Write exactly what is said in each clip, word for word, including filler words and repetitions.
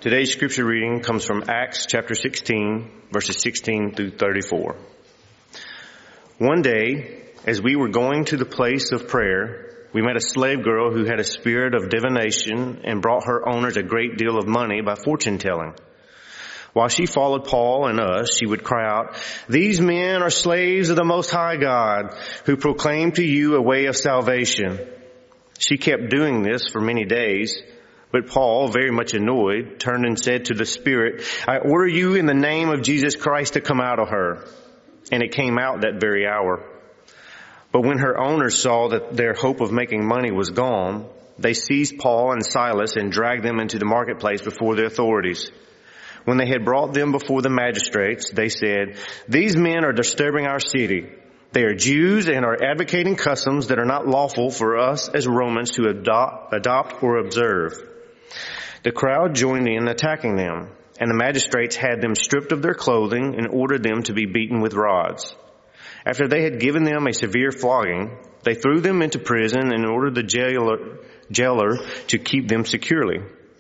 Today's scripture reading comes from Acts chapter sixteen, verses sixteen through thirty-four. One day, as we were going to the place of prayer, we met a slave girl who had a spirit of divination and brought her owners a great deal of money by fortune telling. While she followed Paul and us, she would cry out, "These men are slaves of the Most High God, who proclaim to you a way of salvation." She kept doing this for many days. But Paul, very much annoyed, turned and said to the spirit, "I order you in the name of Jesus Christ to come out of her." And it came out that very hour. But when her owners saw that their hope of making money was gone, they seized Paul and Silas and dragged them into the marketplace before the authorities. When they had brought them before the magistrates, they said, "These men are disturbing our city. They are Jews and are advocating customs that are not lawful for us as Romans to adopt, adopt or observe." The crowd joined in attacking them, and the magistrates had them stripped of their clothing and ordered them to be beaten with rods. After they had given them a severe flogging, they threw them into prison and ordered the jailer, jailer to keep them securely.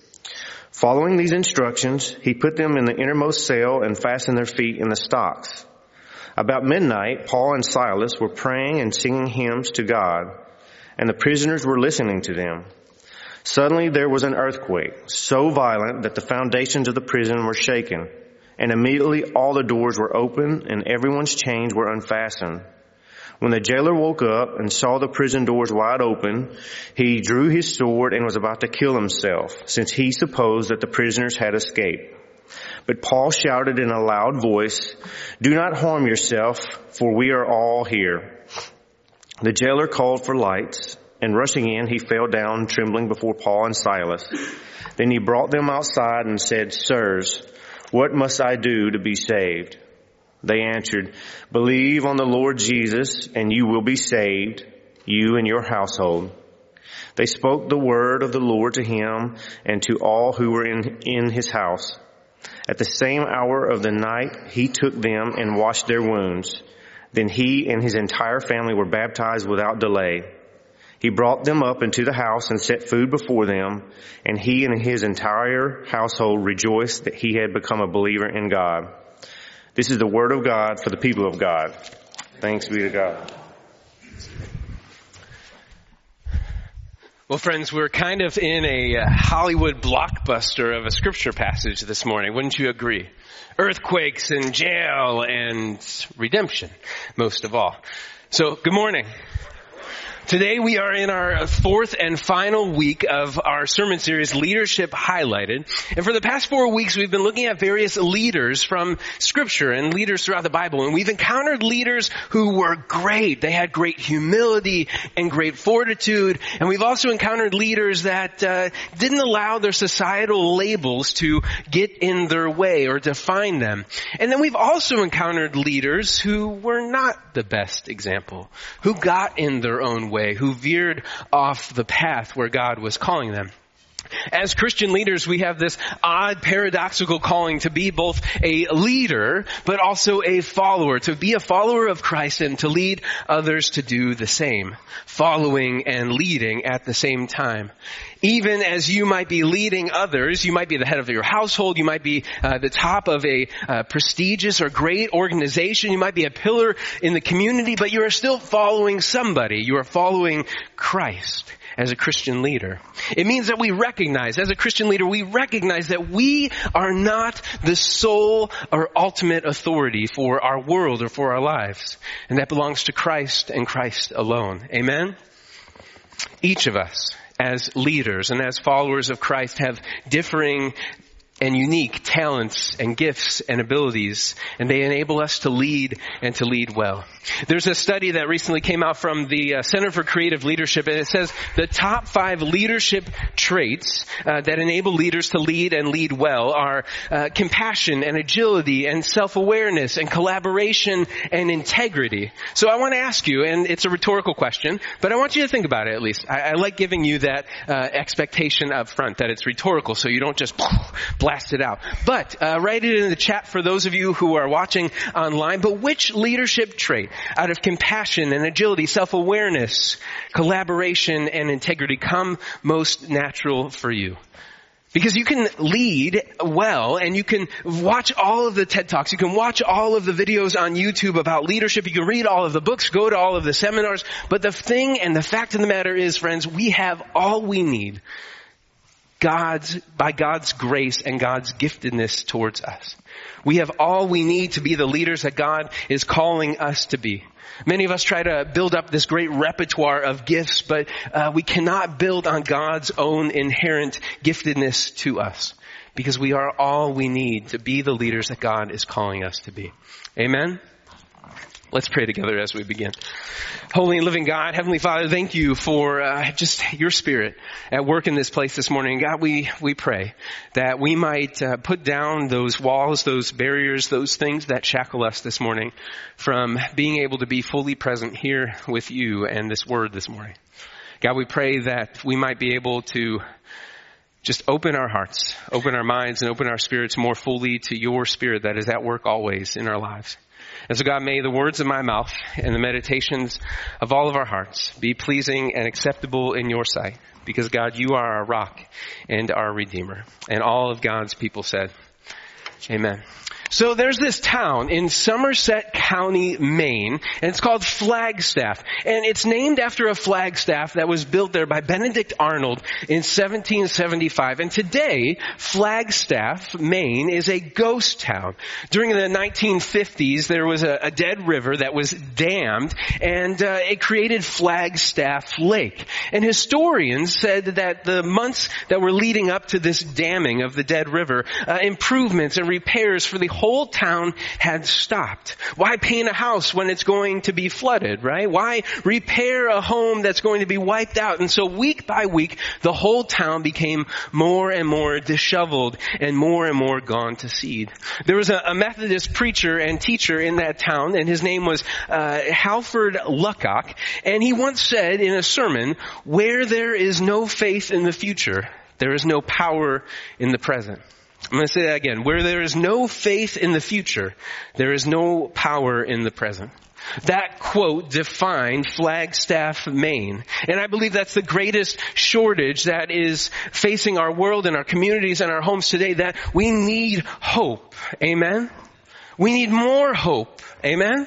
Following these instructions, he put them in the innermost cell and fastened their feet in the stocks. About midnight, Paul and Silas were praying and singing hymns to God, and the prisoners were listening to them. Suddenly there was an earthquake, so violent that the foundations of the prison were shaken, and immediately all the doors were open and everyone's chains were unfastened. When the jailer woke up and saw the prison doors wide open, he drew his sword and was about to kill himself, since he supposed that the prisoners had escaped. But Paul shouted in a loud voice, "Do not harm yourself, for we are all here." The jailer called for lights, and rushing in, he fell down trembling before Paul and Silas. Then he brought them outside and said, "Sirs, what must I do to be saved?" They answered, "Believe on the Lord Jesus, and you will be saved, you and your household." They spoke the word of the Lord to him and to all who were in, in his house. At the same hour of the night, he took them and washed their wounds. Then he and his entire family were baptized without delay. He brought them up into the house and set food before them, and he and his entire household rejoiced that he had become a believer in God. This is the word of God for the people of God. Thanks be to God. Well, friends, we're kind of in a Hollywood blockbuster of a scripture passage this morning. Wouldn't you agree? Earthquakes and jail and redemption, most of all. So, good morning. Today we are in our fourth and final week of our sermon series, Leadership Highlighted. And for the past four weeks, we've been looking at various leaders from Scripture and leaders throughout the Bible. And we've encountered leaders who were great. They had great humility and great fortitude. And we've also encountered leaders that uh, didn't allow their societal labels to get in their way or define them. And then we've also encountered leaders who were not the best example, who got in their own way, who veered off the path where God was calling them. As Christian leaders, we have this odd, paradoxical calling to be both a leader, but also a follower, to be a follower of Christ and to lead others to do the same, following and leading at the same time. Even as you might be leading others, you might be the head of your household, you might be uh, the top of a uh, prestigious or great organization, you might be a pillar in the community, but you are still following somebody. You are following Christ as a Christian leader. It means that we recognize, as a Christian leader, we recognize that we are not the sole or ultimate authority for our world or for our lives. And that belongs to Christ and Christ alone. Amen? Each of us, as leaders and as followers of Christ, have differing and unique talents and gifts and abilities, and they enable us to lead and to lead well. There's a study that recently came out from the uh, Center for Creative Leadership, and it says the top five leadership traits uh, that enable leaders to lead and lead well are uh, compassion and agility and self-awareness and collaboration and integrity. So I want to ask you, and it's a rhetorical question, but I want you to think about it at least. I, I like giving you that uh, expectation up front, that it's rhetorical, so you don't just blast it out. But uh, write it in the chat for those of you who are watching online. But which leadership trait out of compassion and agility, self-awareness, collaboration, and integrity come most natural for you? Because you can lead well and you can watch all of the TED Talks. You can watch all of the videos on YouTube about leadership. You can read all of the books, go to all of the seminars. But the thing and the fact of the matter is, friends, we have all we need God's, by God's grace and God's giftedness towards us. We have all we need to be the leaders that God is calling us to be. Many of us try to build up this great repertoire of gifts, but uh, we cannot build on God's own inherent giftedness to us, because we are all we need to be the leaders that God is calling us to be. Amen? Let's pray together as we begin. Holy and living God, Heavenly Father, thank you for uh, just your Spirit at work in this place this morning. God, we, we pray that we might uh, put down those walls, those barriers, those things that shackle us this morning from being able to be fully present here with you and this word this morning. God, we pray that we might be able to just open our hearts, open our minds, and open our spirits more fully to your Spirit that is at work always in our lives. And so God, may the words of my mouth and the meditations of all of our hearts be pleasing and acceptable in your sight. Because God, you are our rock and our Redeemer. And all of God's people said, amen. So there's this town in Somerset County, Maine, and it's called Flagstaff. And it's named after a flagstaff that was built there by Benedict Arnold in seventeen seventy-five. And today, Flagstaff, Maine, is a ghost town. During the nineteen fifties, there was a, a dead river that was dammed, and uh, it created Flagstaff Lake. And historians said that the months that were leading up to this damming of the dead river, uh, improvements and repairs for the whole town had stopped. Why paint a house when it's going to be flooded, right? Why repair a home that's going to be wiped out? And so week by week, the whole town became more and more disheveled and more and more gone to seed. There was a, a Methodist preacher and teacher in that town, and his name was uh, Halford Luckock, and he once said in a sermon, "Where there is no faith in the future, there is no power in the present." I'm going to say that again. Where there is no faith in the future, there is no power in the present. That quote defined Flagstaff, Maine. And I believe that's the greatest shortage that is facing our world and our communities and our homes today, that we need hope. Amen? We need more hope. Amen?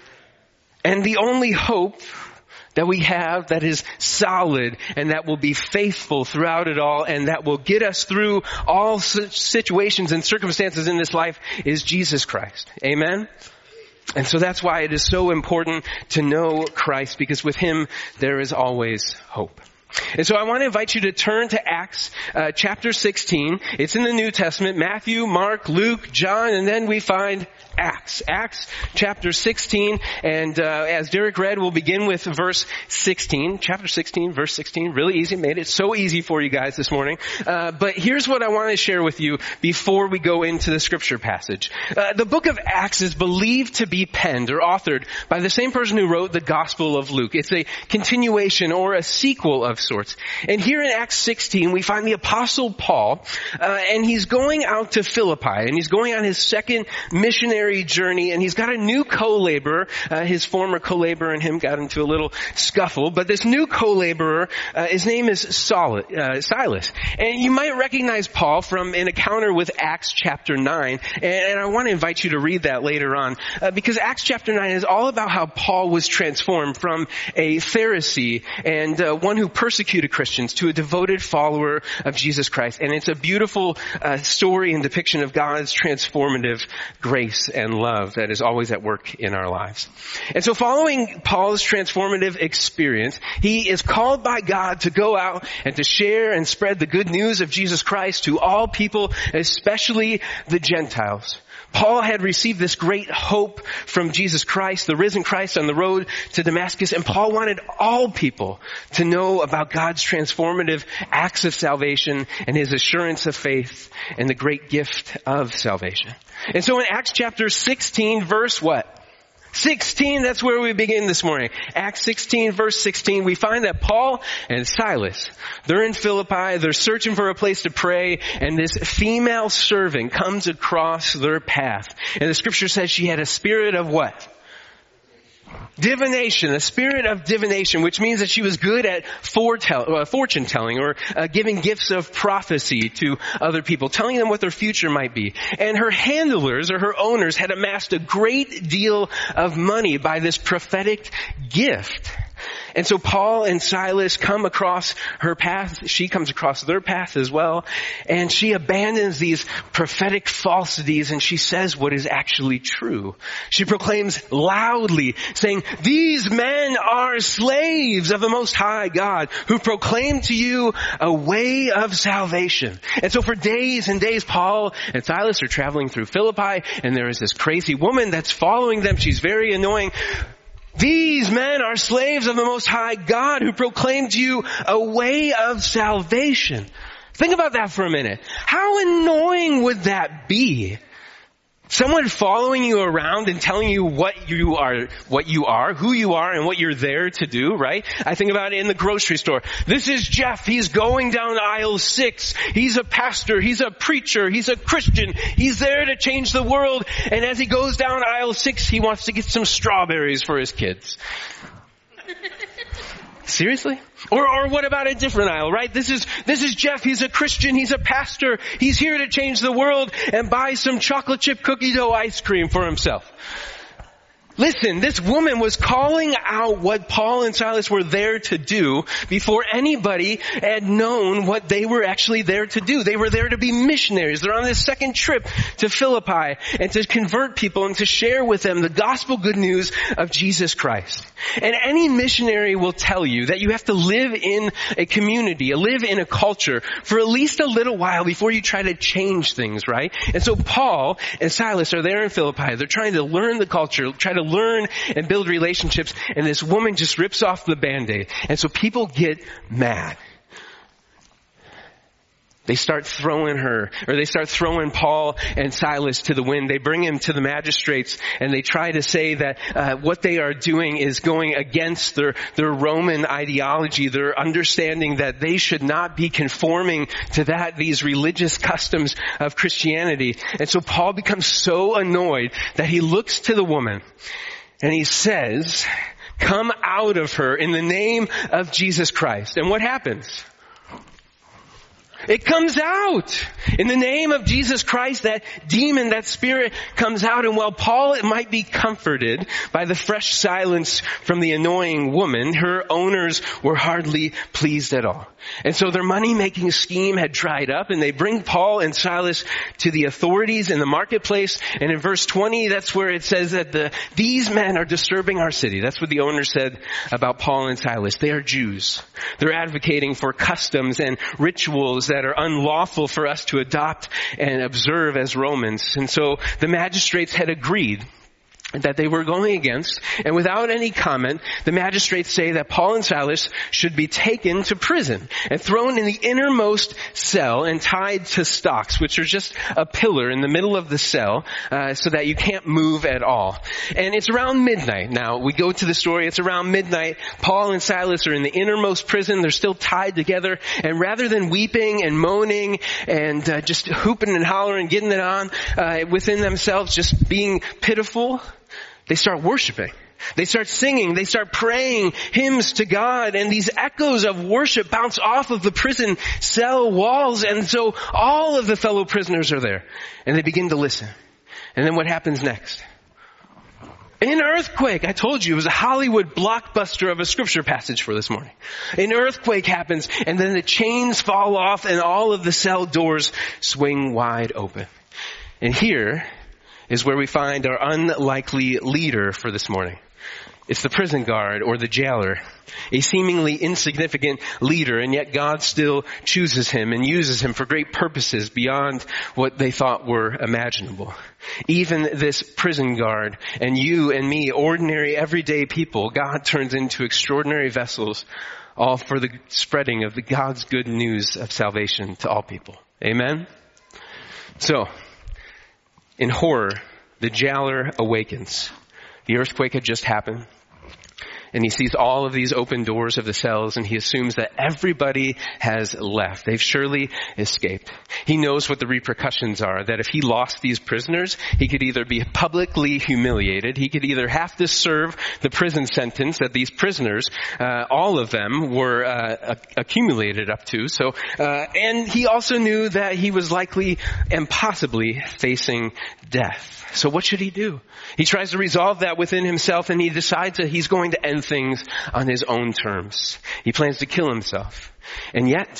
And the only hope that we have that is solid and that will be faithful throughout it all and that will get us through all situations and circumstances in this life is Jesus Christ. Amen? And so that's why it is so important to know Christ, because with Him there is always hope. And so I want to invite you to turn to Acts uh, chapter sixteen. It's in the New Testament. Matthew, Mark, Luke, John, and then we find Acts. Acts chapter sixteen. And uh, as Derek read, we'll begin with verse sixteen. Chapter sixteen, verse sixteen. Really easy. Made it so easy for you guys this morning. Uh, but here's what I want to share with you before we go into the scripture passage. Uh, the book of Acts is believed to be penned or authored by the same person who wrote the Gospel of Luke. It's a continuation or a sequel of sorts. And here in Acts sixteen, we find the Apostle Paul, uh, and he's going out to Philippi, and he's going on his second missionary journey, and he's got a new co-laborer. Uh, his former co-laborer and him got into a little scuffle, but this new co-laborer, uh, his name is Saul, uh, Silas. And you might recognize Paul from an encounter with Acts chapter nine, and, and I want to invite you to read that later on, uh, because Acts chapter nine is all about how Paul was transformed from a Pharisee and uh, one who persecuted Christians to a devoted follower of Jesus Christ. And it's a beautiful uh, story and depiction of God's transformative grace and love that is always at work in our lives. And so following Paul's transformative experience, he is called by God to go out and to share and spread the good news of Jesus Christ to all people, especially the Gentiles. Paul had received this great hope from Jesus Christ, the risen Christ, on the road to Damascus, and Paul wanted all people to know about God's transformative acts of salvation and His assurance of faith and the great gift of salvation. And so in Acts chapter sixteen, verse what? sixteen, that's where we begin this morning. Acts sixteen, verse sixteen, we find that Paul and Silas, they're in Philippi, they're searching for a place to pray, and this female servant comes across their path. And the scripture says she had a spirit of what? Divination, a spirit of divination, which means that she was good at foretell, uh, fortune telling or uh, giving gifts of prophecy to other people, telling them what their future might be. And her handlers or her owners had amassed a great deal of money by this prophetic gift. And so Paul and Silas come across her path. She comes across their path as well. And she abandons these prophetic falsities and she says what is actually true. She proclaims loudly, saying, "These men are slaves of the Most High God who proclaim to you a way of salvation." And so for days and days, Paul and Silas are traveling through Philippi, and there is this crazy woman that's following them. She's very annoying. "These men are slaves of the Most High God who proclaim to you a way of salvation." Think about that for a minute. How annoying would that be? Someone following you around and telling you what you are, what you are, who you are, and what you're there to do, right? I think about it in the grocery store. This is Jeff. He's going down aisle six. He's a pastor. He's a preacher. He's a Christian. He's there to change the world. And as he goes down aisle six, he wants to get some strawberries for his kids. Seriously? Or, or what about a different aisle, right? This is, this is Jeff. He's a Christian. He's a pastor. He's here to change the world and buy some chocolate chip cookie dough ice cream for himself. Listen, this woman was calling out what Paul and Silas were there to do before anybody had known what they were actually there to do. They were there to be missionaries. They're on this second trip to Philippi and to convert people and to share with them the gospel good news of Jesus Christ. And any missionary will tell you that you have to live in a community, live in a culture for at least a little while before you try to change things, right? And so Paul and Silas are there in Philippi. They're trying to learn the culture, try to learn and build relationships, and this woman just rips off the Band-Aid. And so people get mad. They start throwing her, or they start throwing Paul and Silas to the wind. They bring him to the magistrates, and they try to say that uh, what they are doing is going against their, their Roman ideology, their understanding that they should not be conforming to that, these religious customs of Christianity. And so Paul becomes so annoyed that he looks to the woman, and he says, "Come out of her in the name of Jesus Christ." And what happens? It comes out. In the name of Jesus Christ, that demon, that spirit comes out. And while Paul might be comforted by the fresh silence from the annoying woman, her owners were hardly pleased at all. And so their money-making scheme had dried up, and they bring Paul and Silas to the authorities in the marketplace. And in verse twenty, that's where it says that the, these men are disturbing our city. That's what the owner said about Paul and Silas. They are Jews. They're advocating for customs and rituals that are unlawful for us to adopt and observe as Romans. And so the magistrates had agreed that they were going against, and without any comment, the magistrates say that Paul and Silas should be taken to prison and thrown in the innermost cell and tied to stocks, which are just a pillar in the middle of the cell, uh, so that you can't move at all. And it's around midnight. Now, we go to the story, it's around midnight. Paul and Silas are in the innermost prison. They're still tied together, and rather than weeping and moaning and uh, just hooping and hollering, getting it on uh, within themselves, just being pitiful, they start worshiping. They start singing. They start praying hymns to God. And these echoes of worship bounce off of the prison cell walls. And so all of the fellow prisoners are there. And they begin to listen. And then what happens next? An earthquake. I told you it was a Hollywood blockbuster of a scripture passage for this morning. An earthquake happens. And then the chains fall off and all of the cell doors swing wide open. And here is where we find our unlikely leader for this morning. It's the prison guard or the jailer, a seemingly insignificant leader, and yet God still chooses him and uses him for great purposes beyond what they thought were imaginable. Even this prison guard and you and me, ordinary everyday people, God turns into extraordinary vessels, all for the spreading of the God's good news of salvation to all people. Amen? So, in horror, the jailer awakens. The earthquake had just happened. And he sees all of these open doors of the cells, and he assumes that everybody has left. They've surely escaped. He knows what the repercussions are, that if he lost these prisoners, he could either be publicly humiliated, he could either have to serve the prison sentence that these prisoners, uh, all of them, were uh, accumulated up to. So, uh, and he also knew that he was likely and possibly facing death. So what should he do? He tries to resolve that within himself, and he decides that he's going to end things on his own terms. He plans to kill himself. And yet,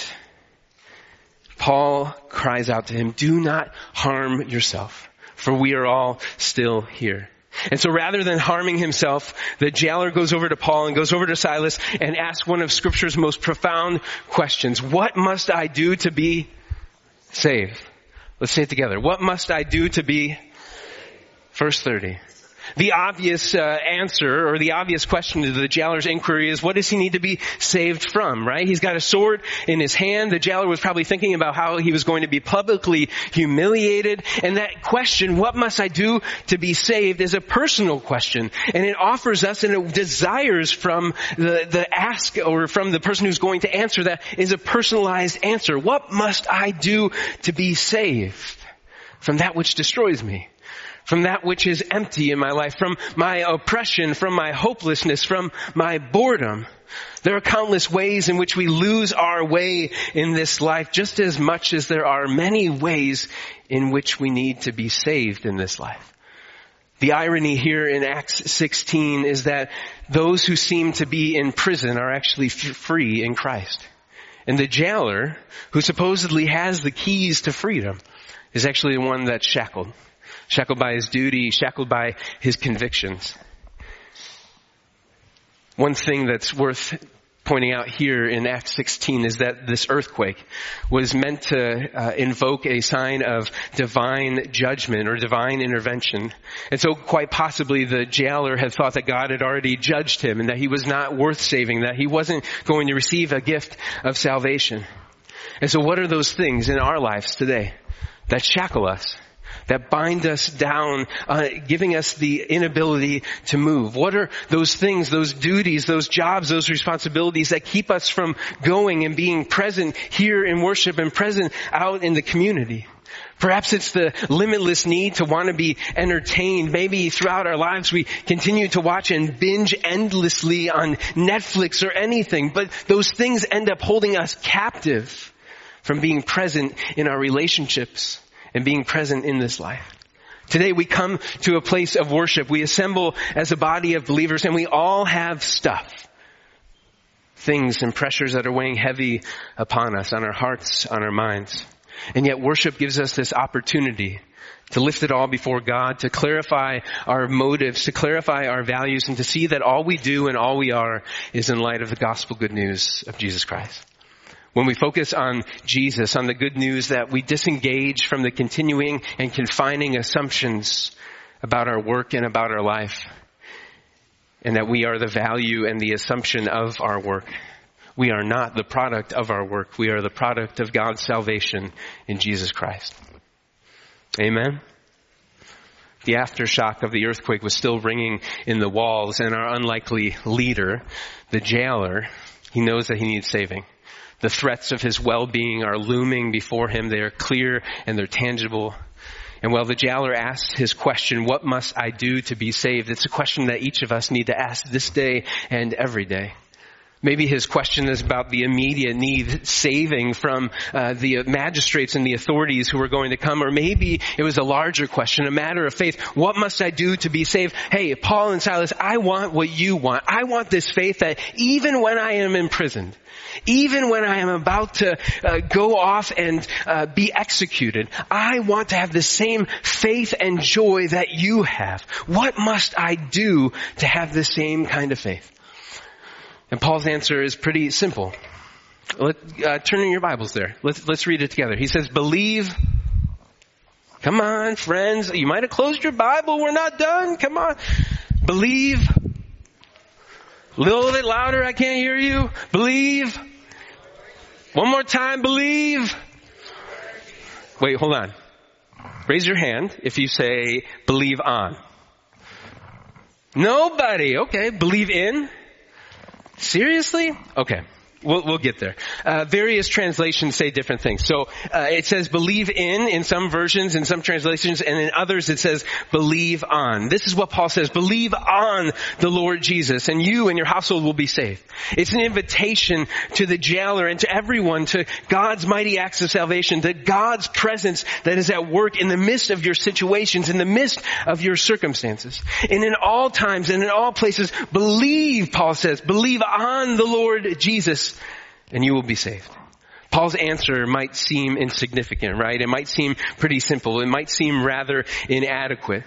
Paul cries out to him, "Do not harm yourself, for we are all still here." And so rather than harming himself, the jailer goes over to Paul and goes over to Silas and asks one of Scripture's most profound questions. What must I do to be saved? Let's say it together. What must I do to be? Verse thirty. The obvious uh, answer, or the obvious question to the jailer's inquiry is, what does he need to be saved from, right? He's got a sword in his hand. The jailer was probably thinking about how he was going to be publicly humiliated. And that question, what must I do to be saved, is a personal question. And it offers us, and it desires from the, the ask, or from the person who's going to answer that, is a personalized answer. What must I do to be saved from that which destroys me? From that which is empty in my life, from my oppression, from my hopelessness, from my boredom. There are countless ways in which we lose our way in this life, just as much as there are many ways in which we need to be saved in this life. The irony here in Acts sixteen is that those who seem to be in prison are actually f- free in Christ. And the jailer, who supposedly has the keys to freedom, is actually the one that's shackled. Shackled by his duty, shackled by his convictions. One thing that's worth pointing out here in Acts sixteen is that this earthquake was meant to uh, invoke a sign of divine judgment or divine intervention. And so quite possibly the jailer had thought that God had already judged him and that he was not worth saving, that he wasn't going to receive a gift of salvation. And so what are those things in our lives today that shackle us, that bind us down, uh, giving us the inability to move? What are those things, those duties, those jobs, those responsibilities that keep us from going and being present here in worship and present out in the community? Perhaps it's the limitless need to want to be entertained. Maybe throughout our lives we continue to watch and binge endlessly on Netflix or anything, but those things end up holding us captive from being present in our relationships and being present in this life. Today we come to a place of worship. We assemble as a body of believers, and we all have stuff, things and pressures that are weighing heavy upon us, on our hearts, on our minds. And yet worship gives us this opportunity to lift it all before God, to clarify our motives, to clarify our values, and to see that all we do and all we are is in light of the gospel good news of Jesus Christ. When we focus on Jesus, on the good news, that we disengage from the continuing and confining assumptions about our work and about our life, and that we are the value and the assumption of our work. We are not the product of our work. We are the product of God's salvation in Jesus Christ. Amen. The aftershock of the earthquake was still ringing in the walls, and our unlikely leader, the jailer, he knows that he needs saving. The threats of his well-being are looming before him. They are clear and they're tangible. And while the jailer asks his question, what must I do to be saved? It's a question that each of us need to ask this day and every day. Maybe his question is about the immediate need, saving from uh, the magistrates and the authorities who are going to come. Or maybe it was a larger question, a matter of faith. What must I do to be saved? Hey, Paul and Silas, I want what you want. I want this faith that even when I am imprisoned, even when I am about to uh, go off and uh, be executed, I want to have the same faith and joy that you have. What must I do to have the same kind of faith? And Paul's answer is pretty simple. Let, uh, turn in your Bibles there. Let's, let's read it together. He says, believe. Come on, friends. You might have closed your Bible. We're not done. Come on. Believe. A little bit louder. I can't hear you. Believe. One more time. Believe. Wait, hold on. Raise your hand if you say believe on. Nobody. Okay. Believe in. Seriously? Okay. We'll, we'll get there. Uh, various translations say different things. So uh, it says believe in in some versions, in some translations, and in others it says believe on. This is what Paul says. Believe on the Lord Jesus, and you and your household will be saved. It's an invitation to the jailer and to everyone to God's mighty acts of salvation, to God's presence that is at work in the midst of your situations, in the midst of your circumstances. And in all times and in all places, believe, Paul says, believe on the Lord Jesus, and you will be saved. Paul's answer might seem insignificant, right? It might seem pretty simple. It might seem rather inadequate.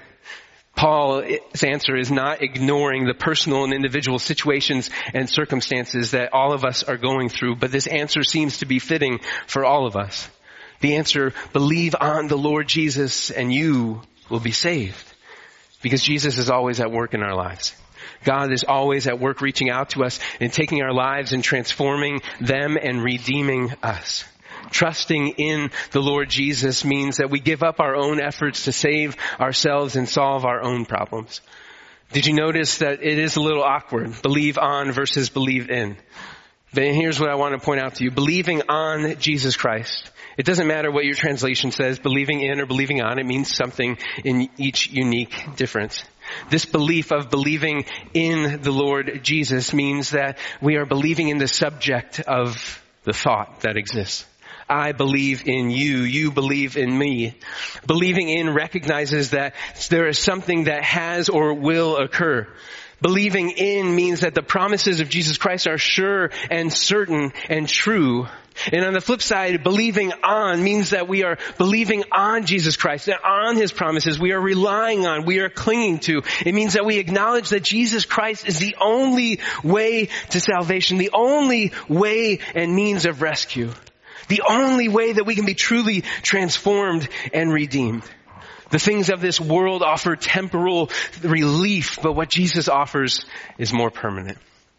Paul's answer is not ignoring the personal and individual situations and circumstances that all of us are going through, but this answer seems to be fitting for all of us. The answer, believe on the Lord Jesus and you will be saved. Because Jesus is always at work in our lives. God is always at work reaching out to us and taking our lives and transforming them and redeeming us. Trusting in the Lord Jesus means that we give up our own efforts to save ourselves and solve our own problems. Did you notice that it is a little awkward? Believe on versus believe in. But here's what I want to point out to you. Believing on Jesus Christ. It doesn't matter what your translation says, believing in or believing on. It means something in each unique difference. This belief of believing in the Lord Jesus means that we are believing in the subject of the thought that exists. I believe in you. You believe in me. Believing in recognizes that there is something that has or will occur. Believing in means that the promises of Jesus Christ are sure and certain and true. And on the flip side, believing on means that we are believing on Jesus Christ, that on His promises we are relying on, we are clinging to. It means that we acknowledge that Jesus Christ is the only way to salvation, the only way and means of rescue, the only way that we can be truly transformed and redeemed. The things of this world offer temporal relief, but what Jesus offers is more permanent.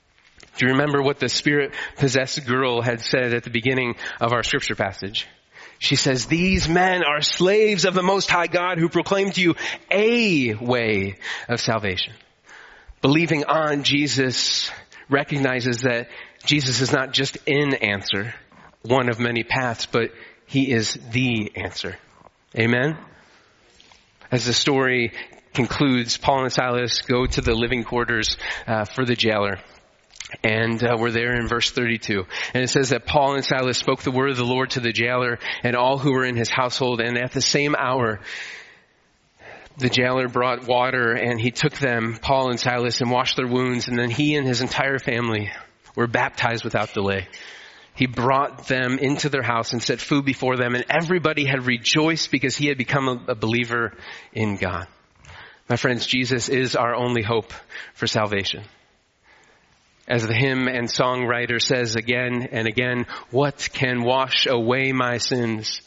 Do you remember what the Spirit-possessed girl had said at the beginning of our scripture passage? She says, these men are slaves of the Most High God who proclaim to you a way of salvation. Believing on Jesus recognizes that Jesus is not just an answer, one of many paths, but He is the answer. Amen? As the story concludes, Paul and Silas go to the living quarters uh, for the jailer. And uh, we're there in verse thirty-two. And it says that Paul and Silas spoke the word of the Lord to the jailer and all who were in his household. And at the same hour, the jailer brought water and he took them, Paul and Silas, and washed their wounds. And then he and his entire family were baptized without delay. He brought them into their house and set food before them, and everybody had rejoiced because he had become a, a believer in God. My friends, Jesus is our only hope for salvation. As the hymn and songwriter says again and again, what can wash away my sins?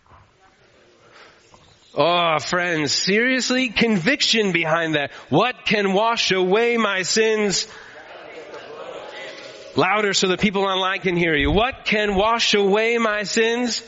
Oh, friends, seriously? Conviction behind that. What can wash away my sins? Louder so the people online can hear you. What can wash away my sins?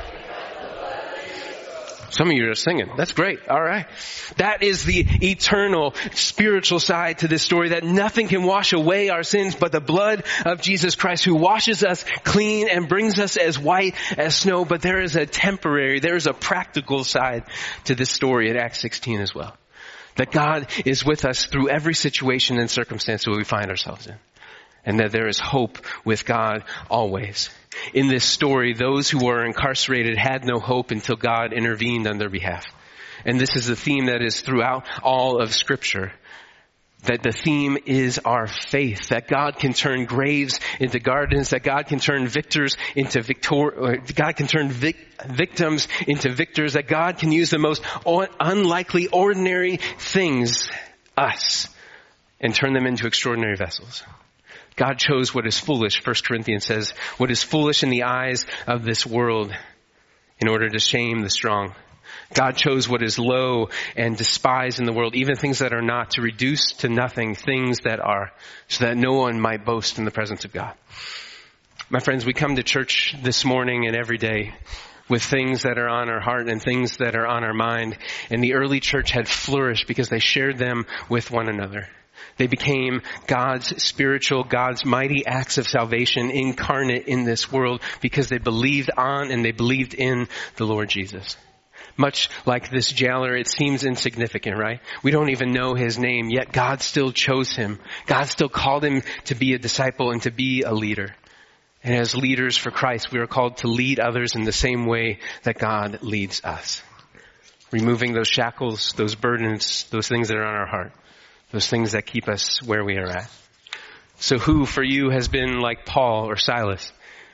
Some of you are singing. That's great. All right. That is the eternal spiritual side to this story, that nothing can wash away our sins but the blood of Jesus Christ, who washes us clean and brings us as white as snow. But there is a temporary, there is a practical side to this story at Acts sixteen as well. That God is with us through every situation and circumstance that we find ourselves in. And that there is hope with God always. In this story, those who were incarcerated had no hope until God intervened on their behalf. And this is the theme that is throughout all of Scripture. That the theme is our faith. That God can turn graves into gardens. That God can turn victors into victor. God can turn vic- victims into victors. That God can use the most unlikely, ordinary things, us, and turn them into extraordinary vessels. God chose what is foolish, First Corinthians says, what is foolish in the eyes of this world in order to shame the strong. God chose what is low and despised in the world, even things that are not, to reduce to nothing things that are, so that no one might boast in the presence of God. My friends, we come to church this morning and every day with things that are on our heart and things that are on our mind. And the early church had flourished because they shared them with one another. They became God's spiritual, God's mighty acts of salvation incarnate in this world because they believed on and they believed in the Lord Jesus. Much like this jailer, it seems insignificant, right? We don't even know his name, yet God still chose him. God still called him to be a disciple and to be a leader. And as leaders for Christ, we are called to lead others in the same way that God leads us. Removing those shackles, those burdens, those things that are on our heart. Those things that keep us where we are at. So who for you has been like Paul or Silas?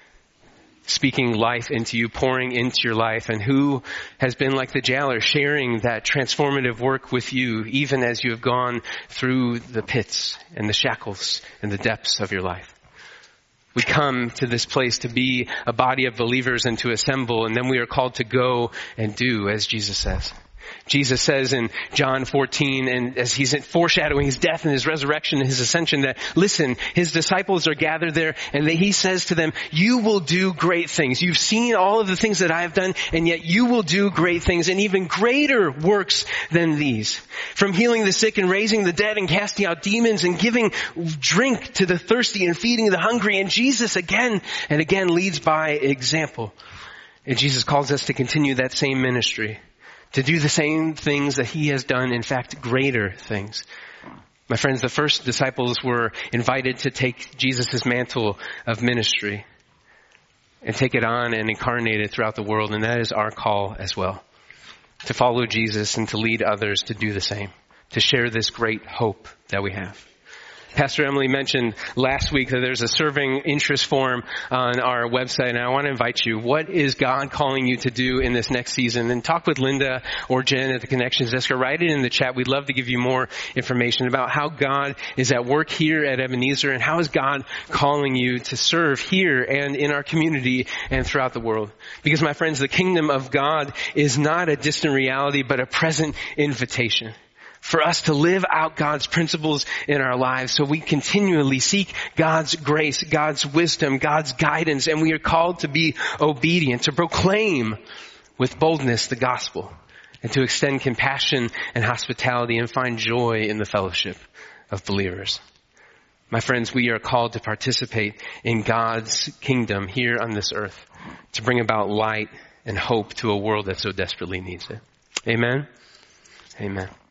Speaking life into you, pouring into your life, and who has been like the jailer, sharing that transformative work with you, even as you have gone through the pits and the shackles and the depths of your life. We come to this place to be a body of believers and to assemble, and then we are called to go and do, as Jesus says. Jesus says in John fourteen, and as he's foreshadowing his death and his resurrection and his ascension, that, listen, his disciples are gathered there, and that he says to them, you will do great things. You've seen all of the things that I have done, and yet you will do great things, and even greater works than these. From healing the sick and raising the dead and casting out demons and giving drink to the thirsty and feeding the hungry. And Jesus again and again leads by example. And Jesus calls us to continue that same ministry. To do the same things that he has done, in fact, greater things. My friends, the first disciples were invited to take Jesus' mantle of ministry and take it on and incarnate it throughout the world, and that is our call as well. To follow Jesus and to lead others to do the same. To share this great hope that we have. Pastor Emily mentioned last week that there's a serving interest form on our website, and I want to invite you. What is God calling you to do in this next season? And talk with Linda or Jen at the Connections Desk, or write it in the chat. We'd love to give you more information about how God is at work here at Ebenezer, and how is God calling you to serve here and in our community and throughout the world. Because, my friends, the kingdom of God is not a distant reality, but a present invitation. For us to live out God's principles in our lives, so we continually seek God's grace, God's wisdom, God's guidance, and we are called to be obedient, to proclaim with boldness the gospel, and to extend compassion and hospitality and find joy in the fellowship of believers. My friends, we are called to participate in God's kingdom here on this earth, to bring about light and hope to a world that so desperately needs it. Amen? Amen.